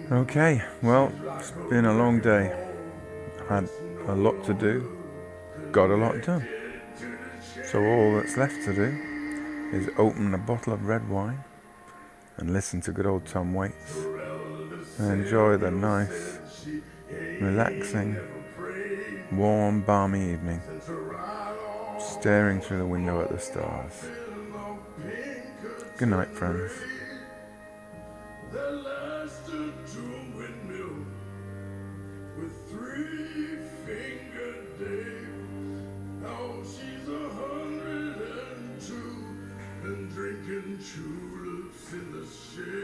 Okay, well, it's been a long day. Had a lot to do, got a lot done. So all that's left to do is open a bottle of red wine and listen to good old Tom Waits and enjoy the nice, relaxing, warm, balmy evening, staring through the window at the stars. Good night, friends. With 3-fingered Dave. Now she's 102 and drinking tulips in the shade.